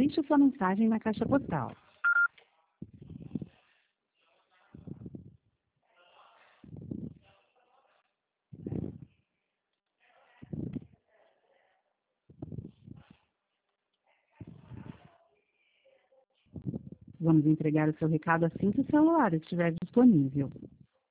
Deixe sua mensagem na caixa postal. Vamos entregar o seu recado assim que o celular estiver disponível.